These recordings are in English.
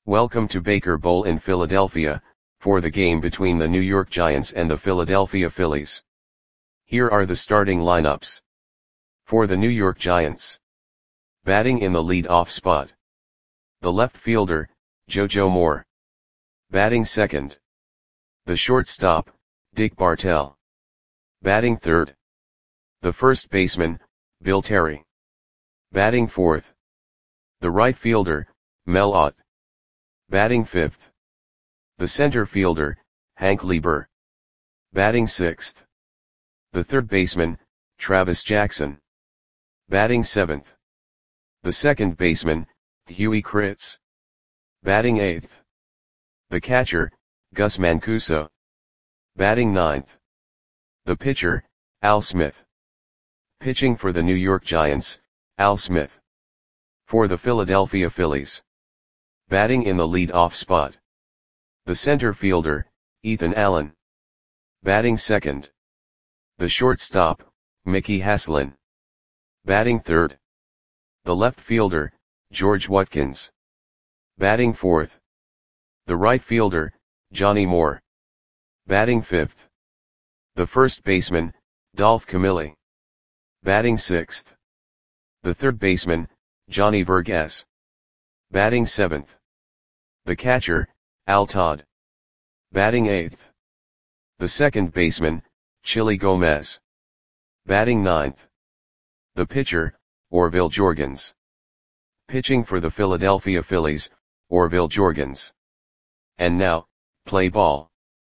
Welcome to Baker Bowl in Philadelphia, for the game between the New York Giants and the Philadelphia Phillies. Here are the starting lineups. For the New York Giants. Batting in the lead-off spot. The left fielder, JoJo Moore. Batting second. The shortstop, Dick Bartell. Batting third. The first baseman, Bill Terry. Batting fourth. The right fielder, Mel Ott. Batting fifth. The center fielder, Hank Lieber. Batting sixth. The third baseman, Travis Jackson. Batting seventh. The second baseman, Huey Kritz. Batting eighth. The catcher, Gus Mancuso. Batting ninth. The pitcher, Al Smith. Pitching for the New York Giants, Al Smith. For the Philadelphia Phillies. Batting in the lead-off spot. The center fielder, Ethan Allen. Batting second. The shortstop, Mickey Haslin. Batting third. The left fielder, George Watkins. Batting fourth. The right fielder, Johnny Moore. Batting fifth. The first baseman, Dolph Camilli. Batting sixth. The third baseman, Johnny Vergas. Batting seventh. The catcher, Al Todd. Batting eighth. The second baseman, Chili Gomez. Batting ninth. The pitcher, Orville Jorgens. Pitching for the Philadelphia Phillies, Orville Jorgens. And now, play ball.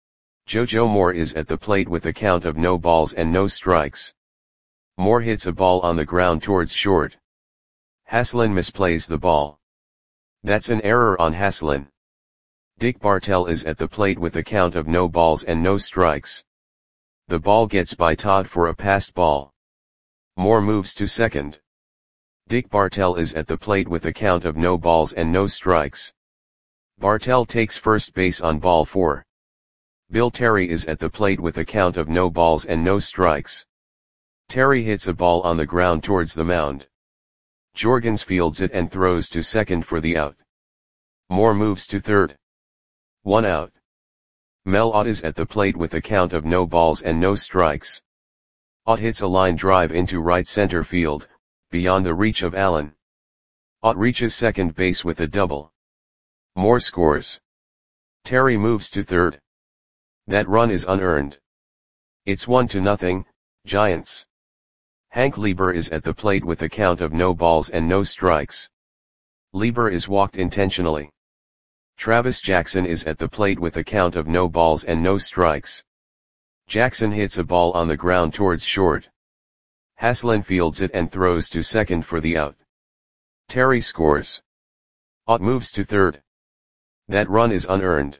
JoJo Moore is at the plate with a count of no balls and no strikes. Moore hits a ball on the ground towards short. Haslin misplays the ball. That's an error on Haslin. Dick Bartell is at the plate with a count of no balls and no strikes. The ball gets by Todd for a passed ball. Moore moves to second. Dick Bartell is at the plate with a count of no balls and no strikes. Bartell takes first base on ball 4. Bill Terry is at the plate with a count of no balls and no strikes. Terry hits a ball on the ground towards the mound. Jorgens fields it and throws to second for the out. Moore moves to third. 1 out. Mel Ott is at the plate with a count of no balls and no strikes. Ott hits a line drive into right center field, beyond the reach of Allen. Ott reaches second base with a double. Moore scores. Terry moves to third. That run is unearned. It's 1-0, Giants. Hank Lieber is at the plate with a count of no balls and no strikes. Lieber is walked intentionally. Travis Jackson is at the plate with a count of no balls and no strikes. Jackson hits a ball on the ground towards short. Haslin fields it and throws to second for the out. Terry scores. Ott moves to third. That run is unearned.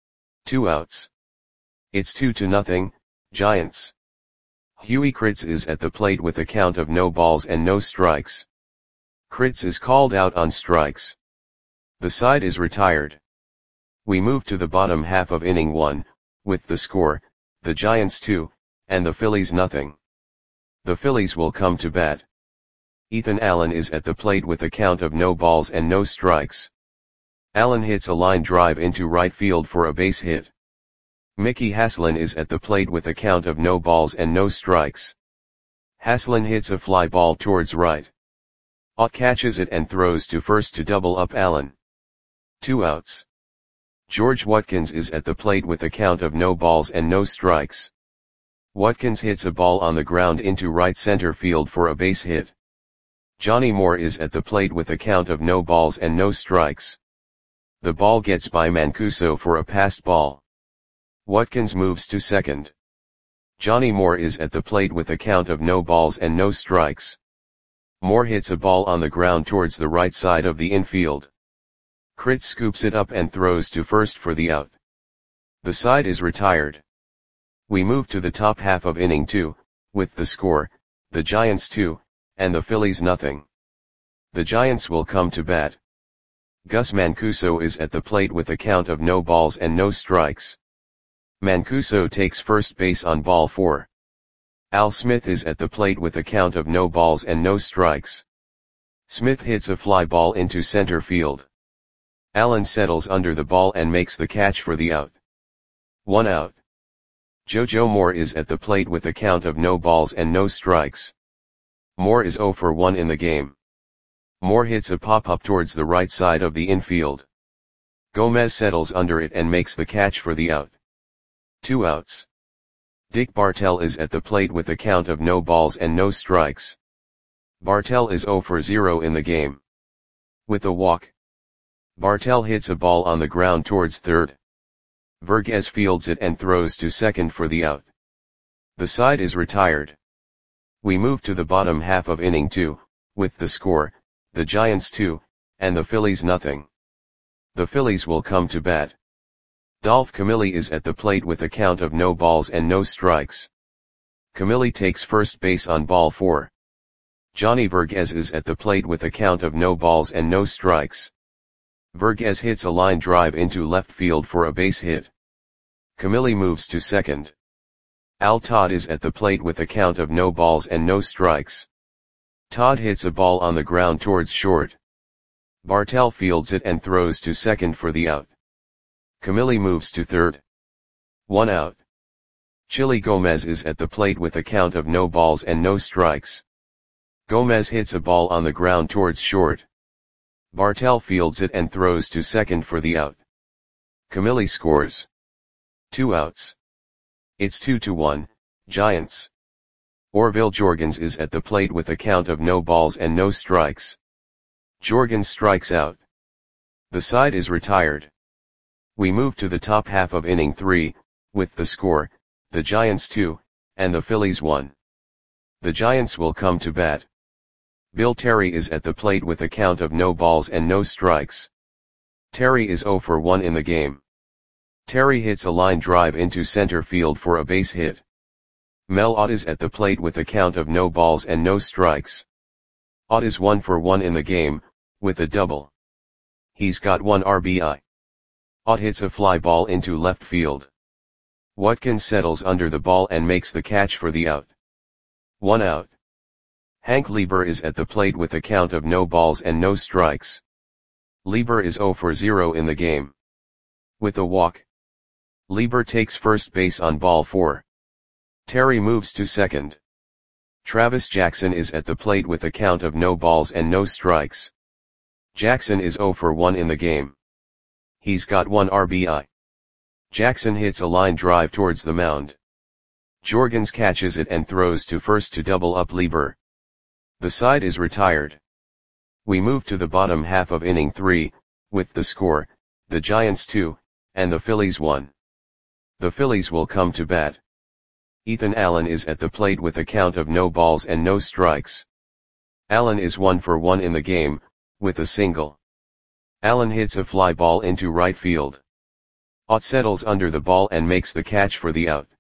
2 outs. It's 2-0, Giants. Huey Kritz is at the plate with a count of no balls and no strikes. Kritz is called out on strikes. The side is retired. We move to the bottom half of inning 1, with the score, the Giants 2, and the Phillies 0. The Phillies will come to bat. Ethan Allen is at the plate with a count of no balls and no strikes. Allen hits a line drive into right field for a base hit. Mickey Haslin is at the plate with a count of no balls and no strikes. Haslin hits a fly ball towards right. Ott catches it and throws to first to double up Allen. 2 outs. George Watkins is at the plate with a count of no balls and no strikes. Watkins hits a ball on the ground into right center field for a base hit. Johnny Moore is at the plate with a count of no balls and no strikes. The ball gets by Mancuso for a passed ball. Watkins moves to second. Johnny Moore is at the plate with a count of no balls and no strikes. Moore hits a ball on the ground towards the right side of the infield. Kritz scoops it up and throws to first for the out. The side is retired. We move to the top half of inning 2, with the score, the Giants 2, and the Phillies 0. The Giants will come to bat. Gus Mancuso is at the plate with a count of no balls and no strikes. Mancuso takes first base on ball 4. Al Smith is at the plate with a count of no balls and no strikes. Smith hits a fly ball into center field. Allen settles under the ball and makes the catch for the out. 1 out. Jojo Moore is at the plate with a count of no balls and no strikes. Moore is 0 for 1 in the game. Moore hits a pop-up towards the right side of the infield. Gomez settles under it and makes the catch for the out. 2 outs. Dick Bartell is at the plate with a count of no balls and no strikes. Bartell is 0 for 0 in the game. With a walk, Bartell hits a ball on the ground towards third. Vergez fields it and throws to second for the out. The side is retired. We move to the bottom half of inning 2, with the score, the Giants 2, and the Phillies nothing. The Phillies will come to bat. Dolph Camilli is at the plate with a count of no balls and no strikes. Camilli takes first base on ball 4. Johnny Vergez is at the plate with a count of no balls and no strikes. Vergez hits a line drive into left field for a base hit. Camilli moves to second. Al Todd is at the plate with a count of no balls and no strikes. Todd hits a ball on the ground towards short. Bartell fields it and throws to second for the out. Camilli moves to third. 1 out. Chili Gomez is at the plate with a count of no balls and no strikes. Gomez hits a ball on the ground towards short. Bartell fields it and throws to second for the out. Camilli scores. 2 outs. It's 2-1, Giants. Orville Jorgens is at the plate with a count of no balls and no strikes. Jorgens strikes out. The side is retired. We move to the top half of inning 3, with the score, the Giants 2, and the Phillies 1. The Giants will come to bat. Bill Terry is at the plate with a count of no balls and no strikes. Terry is 0 for 1 in the game. Terry hits a line drive into center field for a base hit. Mel Ott is at the plate with a count of no balls and no strikes. Ott is 1 for 1 in the game, with a double. He's got 1 RBI. Ott hits a fly ball into left field. Watkins settles under the ball and makes the catch for the out. 1 out. Hank Lieber is at the plate with a count of no balls and no strikes. Lieber is 0 for 0 in the game. With a walk, Lieber takes first base on ball 4. Terry moves to second. Travis Jackson is at the plate with a count of no balls and no strikes. Jackson is 0 for 1 in the game. He's got 1 RBI. Jackson hits a line drive towards the mound. Jorgens catches it and throws to first to double up Lieber. The side is retired. We move to the bottom half of inning 3, with the score, the Giants 2, and the Phillies 1. The Phillies will come to bat. Ethan Allen is at the plate with a count of no balls and no strikes. Allen is 1 for 1 in the game, with a single. Allen hits a fly ball into right field. Ott settles under the ball and makes the catch for the out.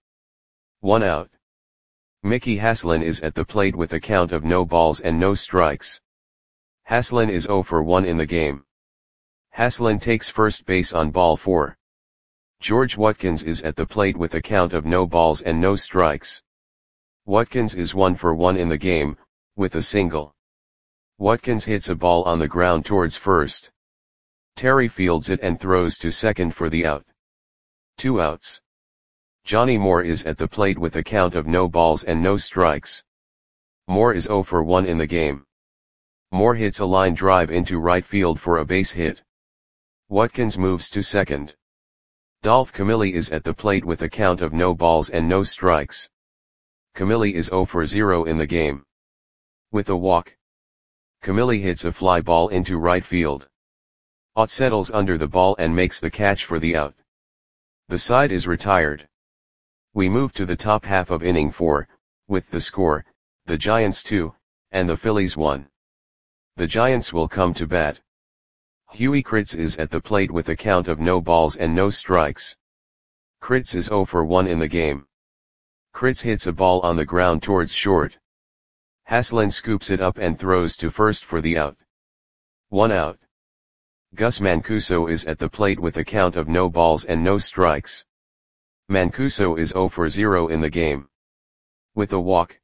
1 out. Mickey Haslin is at the plate with a count of no balls and no strikes. Haslin is 0 for 1 in the game. Haslin takes first base on ball 4. George Watkins is at the plate with a count of no balls and no strikes. Watkins is 1 for 1 in the game, with a single. Watkins hits a ball on the ground towards first. Terry fields it and throws to second for the out. 2 outs. Johnny Moore is at the plate with a count of no balls and no strikes. Moore is 0 for 1 in the game. Moore hits a line drive into right field for a base hit. Watkins moves to second. Dolph Camilli is at the plate with a count of no balls and no strikes. Camilli is 0 for 0 in the game. With a walk, Camilli hits a fly ball into right field. Ott settles under the ball and makes the catch for the out. The side is retired. We move to the top half of inning 4, with the score, the Giants 2, and the Phillies 1. The Giants will come to bat. Huey Kritz is at the plate with a count of no balls and no strikes. Kritz is 0 for 1 in the game. Kritz hits a ball on the ground towards short. Haslin scoops it up and throws to first for the out. 1 out. Gus Mancuso is at the plate with a count of no balls and no strikes. Mancuso is 0 for 0 in the game. With a walk,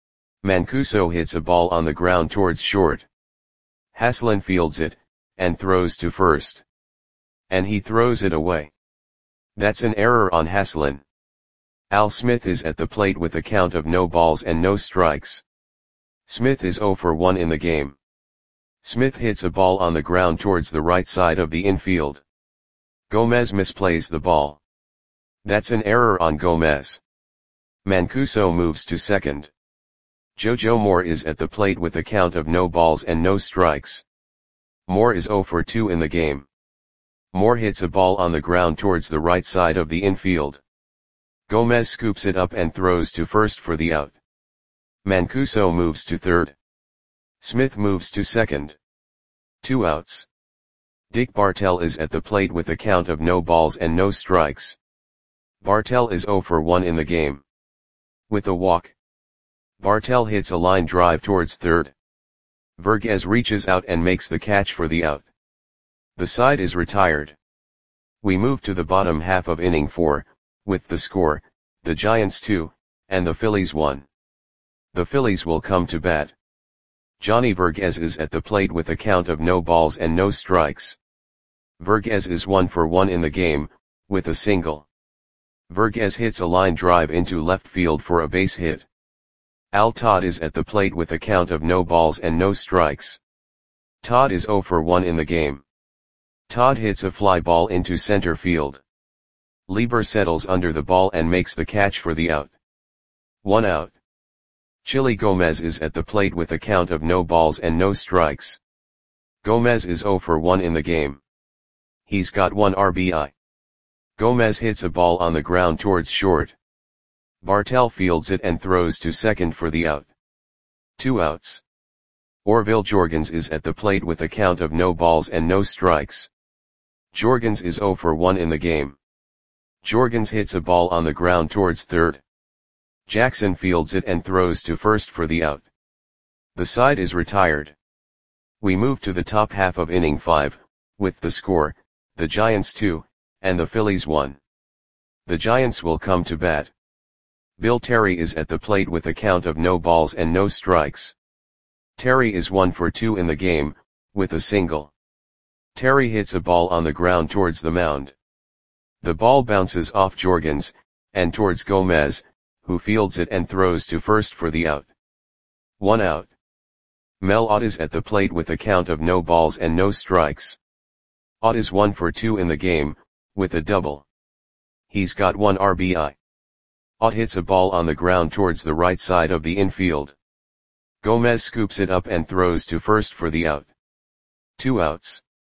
Mancuso hits a ball on the ground towards short. Haslin fields it, and throws to first. and he throws it away. That's an error on Haslin. Al Smith is at the plate with a count of no balls and no strikes. Smith is 0 for 1 in the game. Smith hits a ball on the ground towards the right side of the infield. Gomez misplays the ball. That's an error on Gomez. Mancuso moves to second. Jojo Moore is at the plate with a count of no balls and no strikes. Moore is 0 for 2 in the game. Moore hits a ball on the ground towards the right side of the infield. Gomez scoops it up and throws to first for the out. Mancuso moves to third. Smith moves to second. 2 outs. Dick Bartell is at the plate with a count of no balls and no strikes. Bartell is 0 for 1 in the game. With a walk, Bartell hits a line drive towards third. Vergez reaches out and makes the catch for the out. The side is retired. We move to the bottom half of inning 4, with the score, the Giants 2, and the Phillies 1. The Phillies will come to bat. Johnny Vergez is at the plate with a count of no balls and no strikes. Vergez is 1 for 1 in the game, with a single. Vergez hits a line drive into left field for a base hit. Al Todd is at the plate with a count of no balls and no strikes. Todd is 0 for 1 in the game. Todd hits a fly ball into center field. Lieber settles under the ball and makes the catch for the out. 1 out. Chili Gomez is at the plate with a count of no balls and no strikes. Gomez is 0 for 1 in the game. He's got 1 RBI. Gomez hits a ball on the ground towards short. Bartell fields it and throws to second for the out. 2 outs. Orville Jorgens is at the plate with a count of no balls and no strikes. Jorgens is 0 for 1 in the game. Jorgens hits a ball on the ground towards third. Jackson fields it and throws to first for the out. The side is retired. We move to the top half of inning 5, with the score, the Giants 2, and the Phillies 1. The Giants will come to bat. Bill Terry is at the plate with a count of no balls and no strikes. Terry is 1 for 2 in the game, with a single. Terry hits a ball on the ground towards the mound. The ball bounces off Jorgens, and towards Gomez, who fields it and throws to first for the out. 1 out. Mel Ott is at the plate with a count of no balls and no strikes. Ott is 1 for 2 in the game, with a double. He's got 1 RBI. Ott hits a ball on the ground towards the right side of the infield. Gomez scoops it up and throws to first for the out. 2 outs.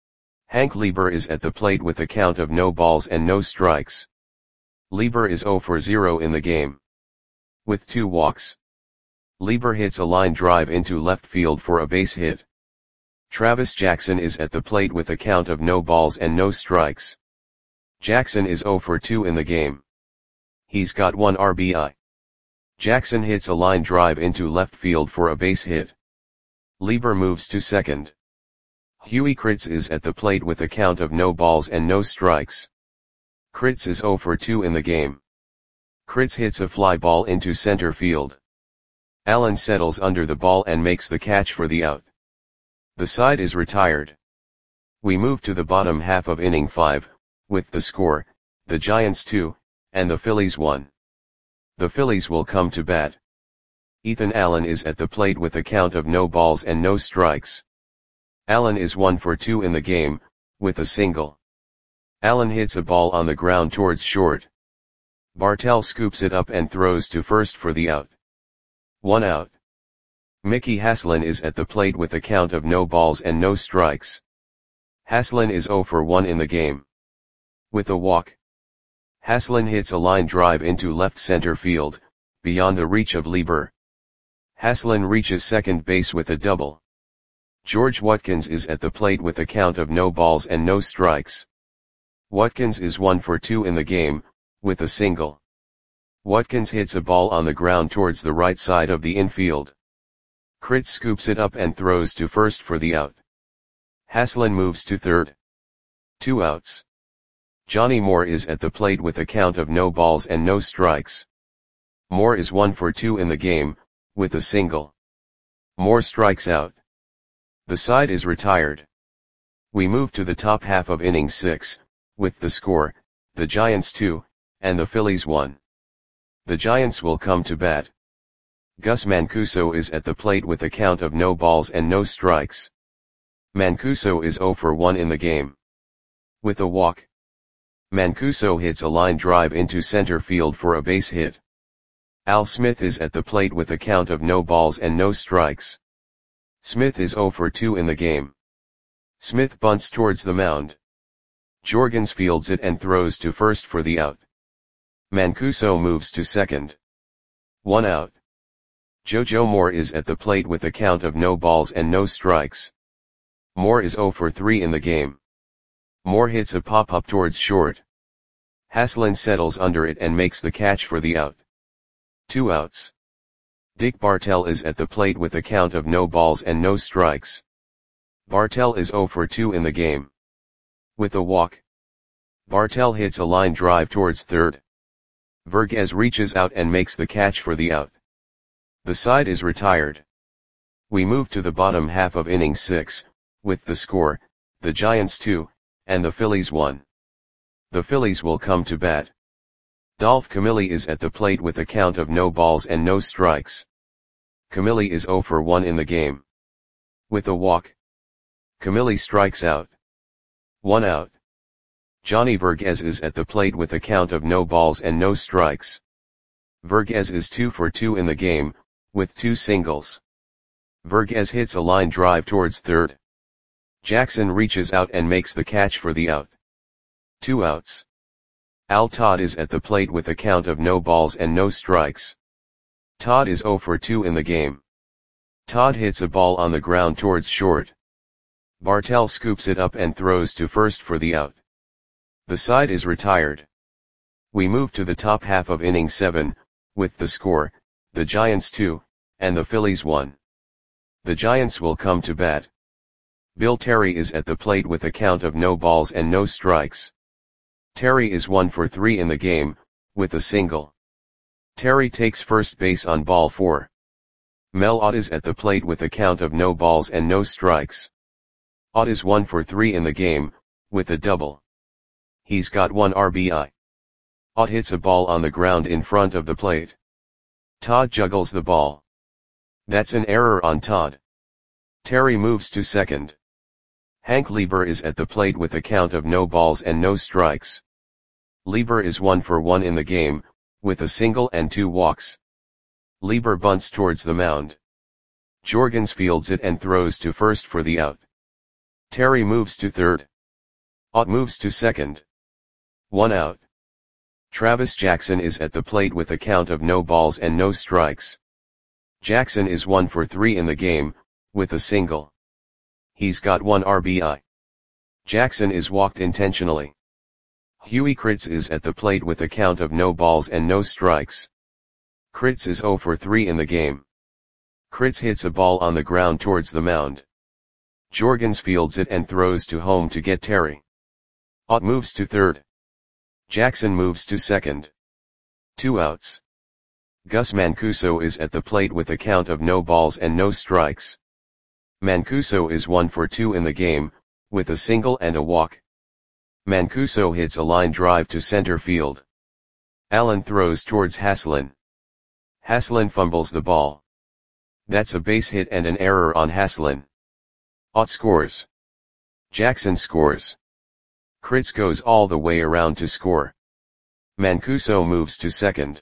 Hank Lieber is at the plate with a count of no balls and no strikes. Lieber is 0 for 0 in the game. With 2 walks. Lieber hits a line drive into left field for a base hit. Travis Jackson is at the plate with a count of no balls and no strikes. Jackson is 0 for 2 in the game. He's got 1 RBI. Jackson hits a line drive into left field for a base hit. Lieber moves to second. Huey Kritz is at the plate with a count of no balls and no strikes. Kritz is 0 for 2 in the game. Kritz hits a fly ball into center field. Allen settles under the ball and makes the catch for the out. The side is retired. We move to the bottom half of inning 5, with the score, the Giants 2, and the Phillies 1. The Phillies will come to bat. Ethan Allen is at the plate with a count of no balls and no strikes. Allen is 1 for 2 in the game, with a single. Allen hits a ball on the ground towards short. Bartell scoops it up and throws to first for the out. 1 out. Mickey Haslin is at the plate with a count of no balls and no strikes. Haslin is 0 for 1 in the game. With a walk, Haslin hits a line drive into left center field, beyond the reach of Lieber. Haslin reaches second base with a double. George Watkins is at the plate with a count of no balls and no strikes. Watkins is 1 for 2 in the game, with a single. Watkins hits a ball on the ground towards the right side of the infield. Kritz scoops it up and throws to first for the out. Haslin moves to third. 2 outs. Johnny Moore is at the plate with a count of no balls and no strikes. Moore is 1 for 2 in the game, with a single. Moore strikes out. The side is retired. We move to the top half of inning 6, with the score, the Giants 2, and the Phillies 1. The Giants will come to bat. Gus Mancuso is at the plate with a count of no balls and no strikes. Mancuso is 0 for 1 in the game. With a walk, Mancuso hits a line drive into center field for a base hit. Al Smith is at the plate with a count of no balls and no strikes. Smith is 0 for 2 in the game. Smith bunts towards the mound. Jorgens fields it and throws to first for the out. Mancuso moves to second. 1 out. JoJo Moore is at the plate with a count of no balls and no strikes. Moore is 0 for 3 in the game. Moore hits a pop-up towards short. Haslin settles under it and makes the catch for the out. 2 outs. Dick Bartell is at the plate with a count of no balls and no strikes. Bartell is 0 for 2 in the game. With a walk, Bartell hits a line drive towards third. Vergez reaches out and makes the catch for the out. The side is retired. We move to the bottom half of inning 6, with the score, the Giants 2, and the Phillies 1. The Phillies will come to bat. Dolph Camilli is at the plate with a count of no balls and no strikes. Camilli is 0 for 1 in the game. With a walk, Camilli strikes out. 1 out. Johnny Vergez is at the plate with a count of no balls and no strikes. Vergez is 2 for 2 in the game, with 2 singles. Vergez hits a line drive towards third. Jackson reaches out and makes the catch for the out. 2 outs. Al Todd is at the plate with a count of no balls and no strikes. Todd is 0 for 2 in the game. Todd hits a ball on the ground towards short. Bartell scoops it up and throws to first for the out. The side is retired. We move to the top half of inning 7, with the score, the Giants 2, and the Phillies 1. The Giants will come to bat. Bill Terry is at the plate with a count of no balls and no strikes. Terry is 1 for 3 in the game, with a single. Terry takes first base on ball 4. Mel Ott is at the plate with a count of no balls and no strikes. Ott is 1 for 3 in the game, with a double. He's got 1 RBI. Ott hits a ball on the ground in front of the plate. Todd juggles the ball. That's an error on Todd. Terry moves to second. Hank Lieber is at the plate with a count of no balls and no strikes. Lieber is 1 for 1 in the game, with a single and 2 walks. Lieber bunts towards the mound. Jorgens fields it and throws to first for the out. Terry moves to third. Ott moves to second. 1 out. Travis Jackson is at the plate with a count of no balls and no strikes. Jackson is 1 for 3 in the game, with a single. He's got 1 RBI. Jackson is walked intentionally. Huey Kritz is at the plate with a count of no balls and no strikes. Kritz is 0 for 3 in the game. Kritz hits a ball on the ground towards the mound. Jorgens fields it and throws to home to get Terry. Ott moves to third. Jackson moves to second. 2 outs. Gus Mancuso is at the plate with a count of no balls and no strikes. Mancuso is 1 for 2 in the game, with a single and a walk. Mancuso hits a line drive to center field. Allen throws towards Haslin. Haslin fumbles the ball. That's a base hit and an error on Haslin. Ott scores. Jackson scores. Kritz goes all the way around to score. Mancuso moves to second.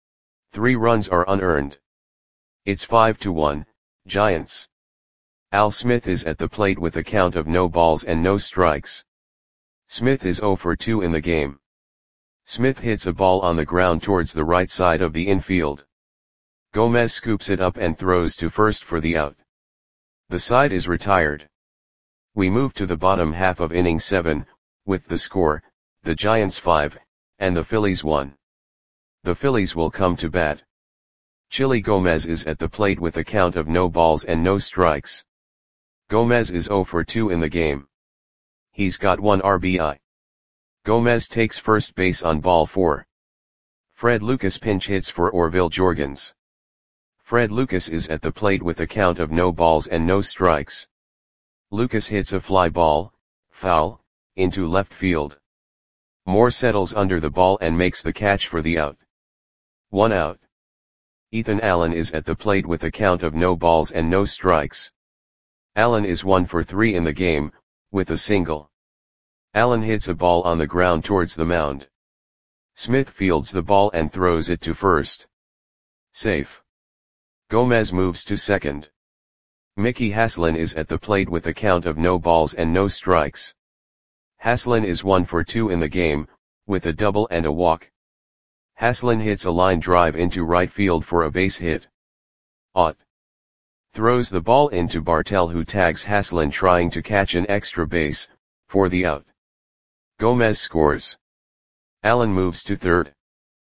3 runs are unearned. It's 5-1, Giants. Al Smith is at the plate with a count of no balls and no strikes. Smith is 0 for 2 in the game. Smith hits a ball on the ground towards the right side of the infield. Gomez scoops it up and throws to first for the out. The side is retired. We move to the bottom half of inning 7, with the score, the Giants 5, and the Phillies 1. The Phillies will come to bat. Chili Gomez is at the plate with a count of no balls and no strikes. Gomez is 0 for 2 in the game. He's got 1 RBI. Gomez takes first base on ball 4. Fred Lucas pinch hits for Orville Jorgens. Fred Lucas is at the plate with a count of no balls and no strikes. Lucas hits a fly ball, foul, into left field. Moore settles under the ball and makes the catch for the out. 1 out. Ethan Allen is at the plate with a count of no balls and no strikes. Allen is 1 for 3 in the game, with a single. Allen hits a ball on the ground towards the mound. Smith fields the ball and throws it to first. Safe. Gomez moves to second. Mickey Haslin is at the plate with a count of no balls and no strikes. Haslin is 1 for 2 in the game, with a double and a walk. Haslin hits a line drive into right field for a base hit. Ott throws the ball into Bartell, who tags Haslin trying to catch an extra base, for the out. Gomez scores. Allen moves to third.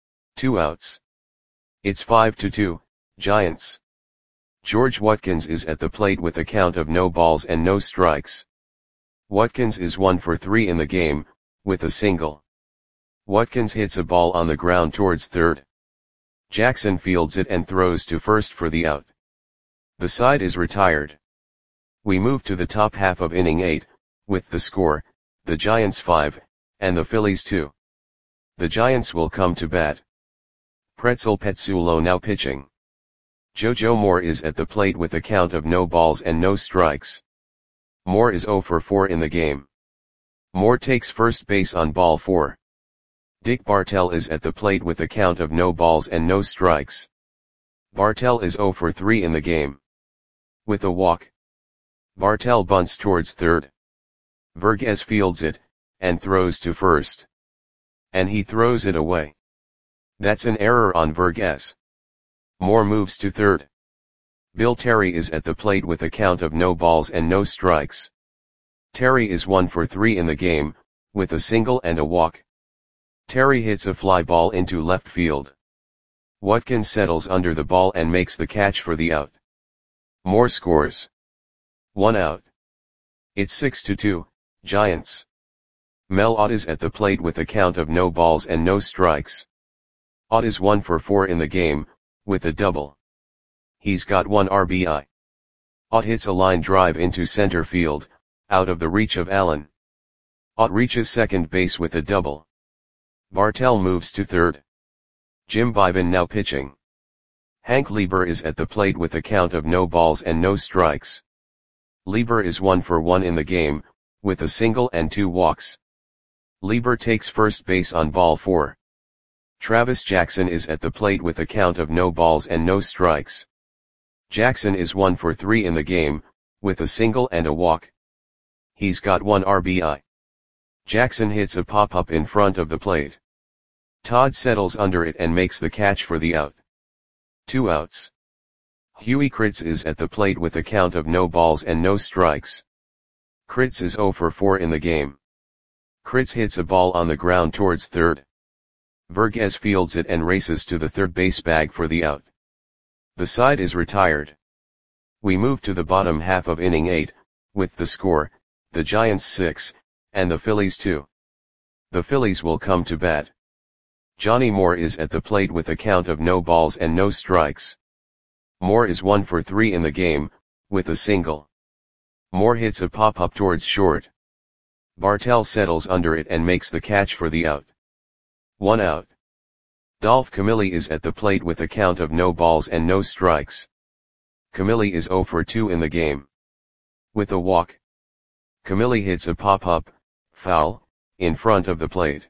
2 outs. It's 5-2, Giants. George Watkins is at the plate with a count of no balls and no strikes. Watkins is 1 for 3 in the game, with a single. Watkins hits a ball on the ground towards third. Jackson fields it and throws to first for the out. The side is retired. We move to the top half of inning 8, with the score, the Giants 5, and the Phillies 2. The Giants will come to bat. Pretzel Petsulo now pitching. JoJo Moore is at the plate with a count of no balls and no strikes. Moore is 0 for 4 in the game. Moore takes first base on ball 4. Dick Bartell is at the plate with a count of no balls and no strikes. Bartell is 0 for 3 in the game. With a walk. Bartell bunts towards third. Vergez fields it, and throws to first. And he throws it away. That's an error on Vergez. Moore moves to third. Bill Terry is at the plate with a count of no balls and no strikes. Terry is 1 for 3 in the game, with a single and a walk. Terry hits a fly ball into left field. Watkins settles under the ball and makes the catch for the out. Moore scores. 1 out. It's 6-2, Giants. Mel Ott is at the plate with a count of no balls and no strikes. Ott is 1 for 4 in the game, with a double. He's got 1 RBI. Ott hits a line drive into center field, out of the reach of Allen. Ott reaches second base with a double. Bartell moves to third. Jim Bivin now pitching. Hank Lieber is at the plate with a count of no balls and no strikes. Lieber is 1 for 1 in the game, with a single and 2 walks. Lieber takes first base on ball 4. Travis Jackson is at the plate with a count of no balls and no strikes. Jackson is 1 for 3 in the game, with a single and a walk. He's got 1 RBI. Jackson hits a pop-up in front of the plate. Todd settles under it and makes the catch for the out. 2 outs. Huey Kritz is at the plate with a count of no balls and no strikes. Kritz is 0 for 4 in the game. Kritz hits a ball on the ground towards third. Vergez fields it and races to the third base bag for the out. The side is retired. We move to the bottom half of inning 8, with the score, the Giants 6, and the Phillies 2. The Phillies will come to bat. Johnny Moore is at the plate with a count of no balls and no strikes. Moore is 1 for 3 in the game, with a single. Moore hits a pop-up towards short. Bartell settles under it and makes the catch for the out. 1 out. Dolph Camilli is at the plate with a count of no balls and no strikes. Camilli is 0 for 2 in the game. With a walk. Camilli hits a pop-up, foul, in front of the plate.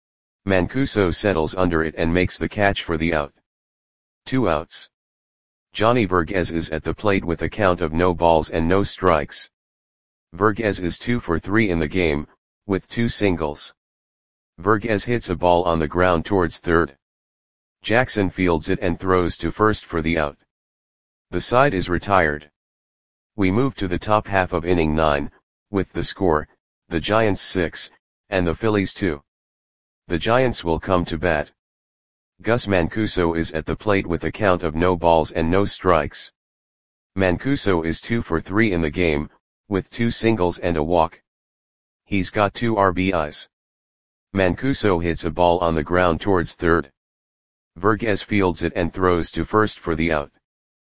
Mancuso settles under it and makes the catch for the out. 2 outs. Johnny Vergez is at the plate with a count of no balls and no strikes. Vergez is 2 for 3 in the game, with 2 singles. Vergez hits a ball on the ground towards third. Jackson fields it and throws to first for the out. The side is retired. We move to the top half of inning 9, with the score, the Giants 6, and the Phillies 2. The Giants will come to bat. Gus Mancuso is at the plate with a count of no balls and no strikes. Mancuso is 2 for 3 in the game, with 2 singles and a walk. He's got 2 RBIs. Mancuso hits a ball on the ground towards third. Vergez fields it and throws to first for the out.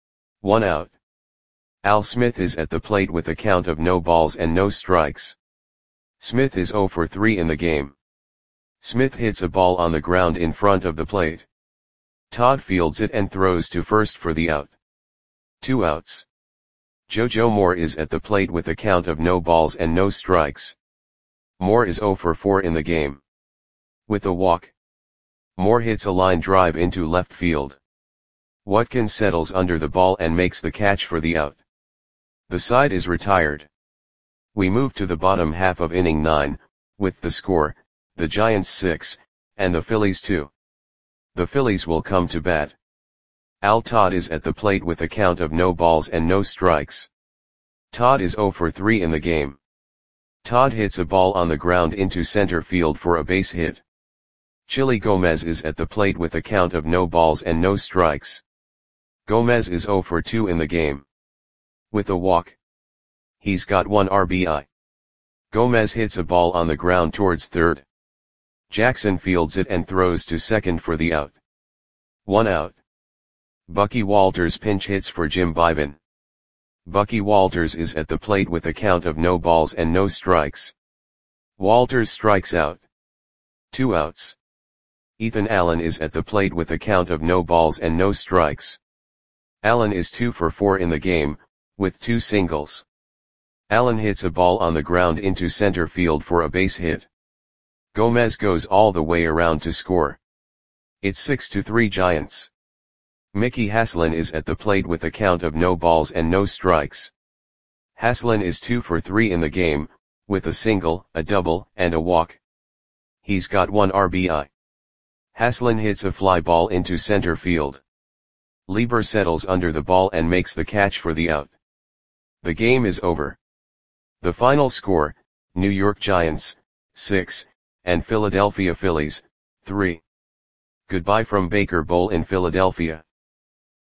1 out. Al Smith is at the plate with a count of no balls and no strikes. Smith is 0 for 3 in the game. Smith hits a ball on the ground in front of the plate. Todd fields it and throws to first for the out. 2 outs. JoJo Moore is at the plate with a count of no balls and no strikes. Moore is 0 for 4 in the game. With a walk, Moore hits a line drive into left field. Watkins settles under the ball and makes the catch for the out. The side is retired. We move to the bottom half of inning 9, with the score, the Giants 6, and the Phillies 2. The Phillies will come to bat. Al Todd is at the plate with a count of no balls and no strikes. Todd is 0 for 3 in the game. Todd hits a ball on the ground into center field for a base hit. Chili Gomez is at the plate with a count of no balls and no strikes. Gomez is 0 for 2 in the game. With a walk, he's got 1 RBI. Gomez hits a ball on the ground towards third. Jackson fields it and throws to second for the out. 1 out. Bucky Walters pinch hits for Jim Beivan. Bucky Walters is at the plate with a count of no balls and no strikes. Walters strikes out. 2 outs. Ethan Allen is at the plate with a count of no balls and no strikes. Allen is 2 for 4 in the game, with 2 singles. Allen hits a ball on the ground into center field for a base hit. Gomez goes all the way around to score. It's 6-3 Giants. Mickey Haslin is at the plate with a count of no balls and no strikes. Haslin is 2 for 3 in the game, with a single, a double, and a walk. He's got 1 RBI. Haslin hits a fly ball into center field. Lieber settles under the ball and makes the catch for the out. The game is over. The final score, New York Giants, 6, and Philadelphia Phillies, 3. Goodbye from Baker Bowl in Philadelphia.